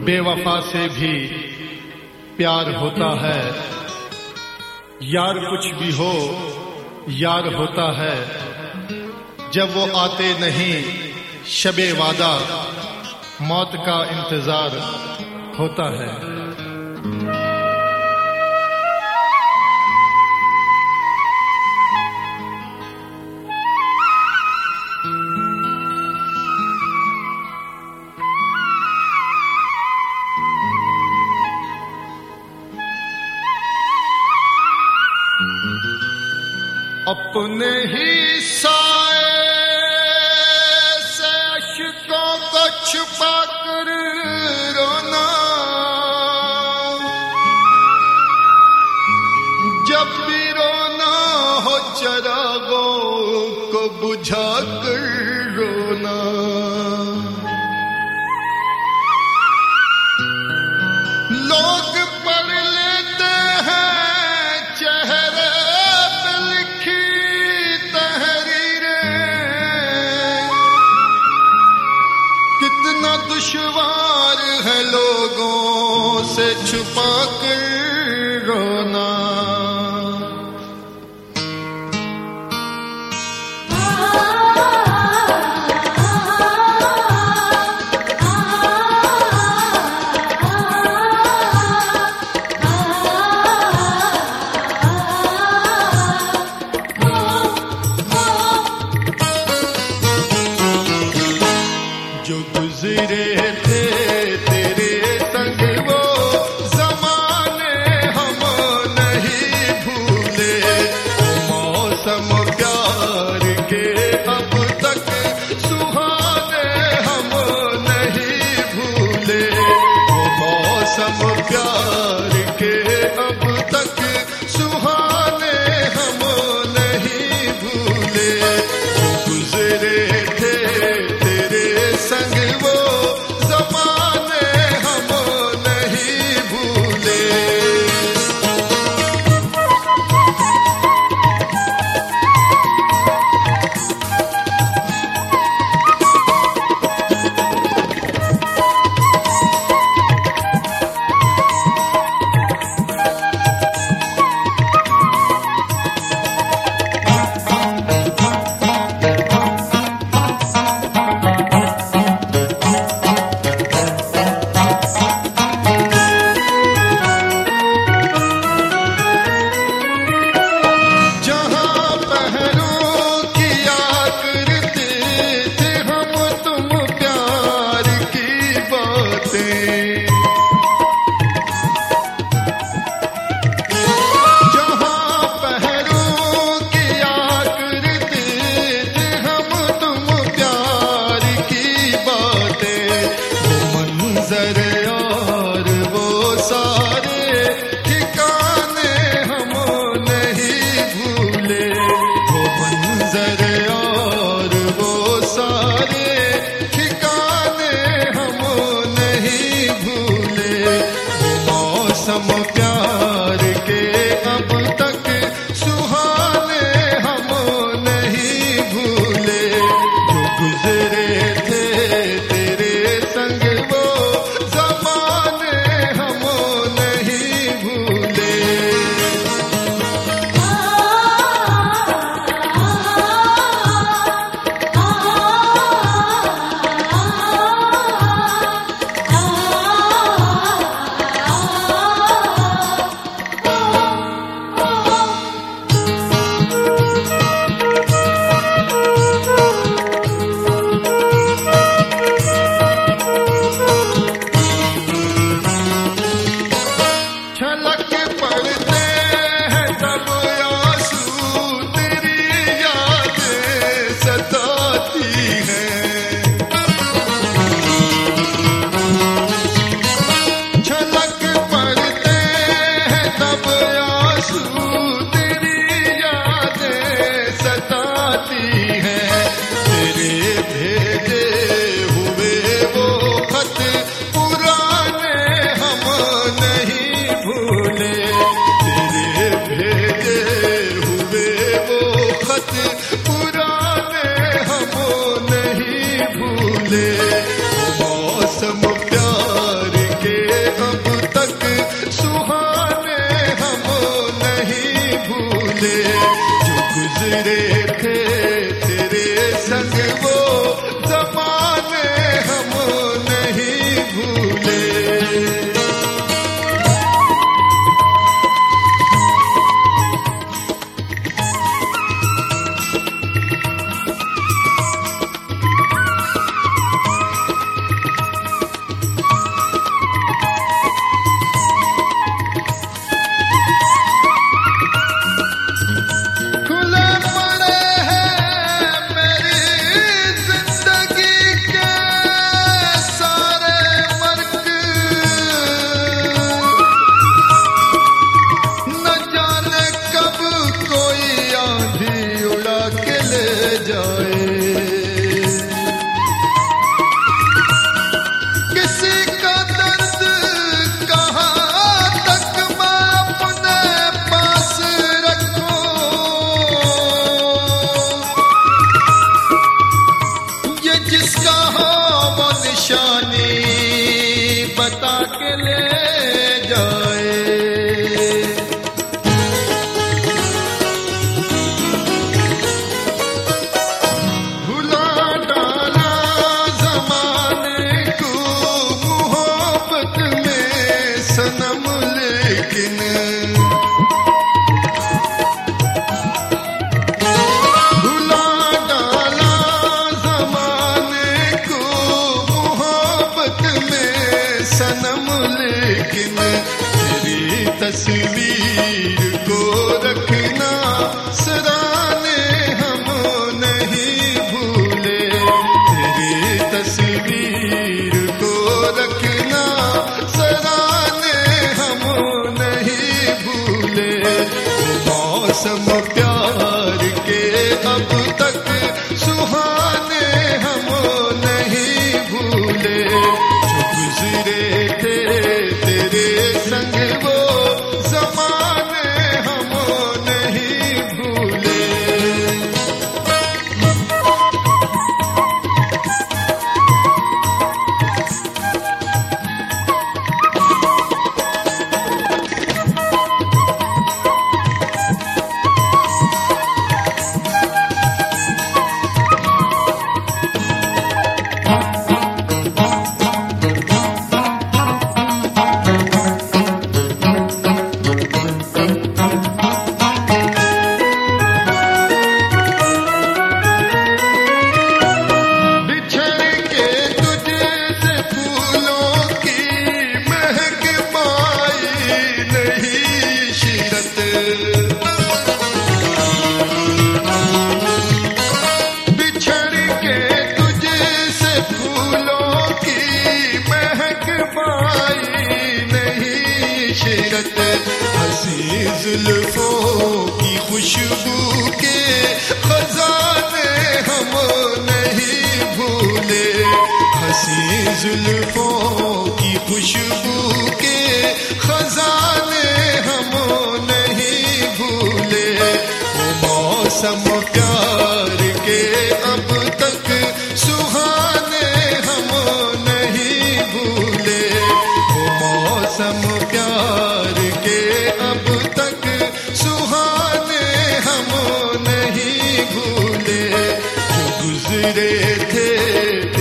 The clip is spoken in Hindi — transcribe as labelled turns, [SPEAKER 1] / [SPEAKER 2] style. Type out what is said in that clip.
[SPEAKER 1] बेवफा से भी प्यार होता है। यार कुछ भी हो यार होता है। जब वो आते नहीं शबे वादा, मौत का इंतजार होता है। अपने ही साए से अश्कों को छुपा कर रोना, जब भी रोना हो चिरागों को बुझा कर रोना। लोग पढ़ लेते हैं चेहरे पे लिखी तहरीरें, कितना दुश्वार है लोगों से छुपा कर रोना। जो गुजरे थे तेरे संग वो ज़माने भूले, जो गुजरे थे तेरे संग वो ज़माने हम नहीं भूले। बता के ले जाए, भुला डाला ज़माने को मोहब्बत में सनम, लेकिन भुला डाला ज़माने को मोहब्बत में सनम, लेकिन तेरी तस्वीर को रखना सराने हम नहीं भूले, तेरी तस्वीर को रखना सराने हम नहीं भूले। मौसम प्यार के अब तक सुहाने हम नहीं भूले, जो गुजरे थे तेरे संग वो ज़माने हम नहीं भूले। बिछड़ के तुझसे फूलों की महक पाई नहीं शिरत, हंसी जुल्फों की खुशबू के खजाने हम नहीं भूले, हंसी जुल्फों की खुशबू के खजाने हम नहीं भूले। मौसम प्यार के अब तक सुहाने हम नहीं भूले, मौसम प्यार के अब तक सुहाने हम नहीं भूले, जो गुजरे थे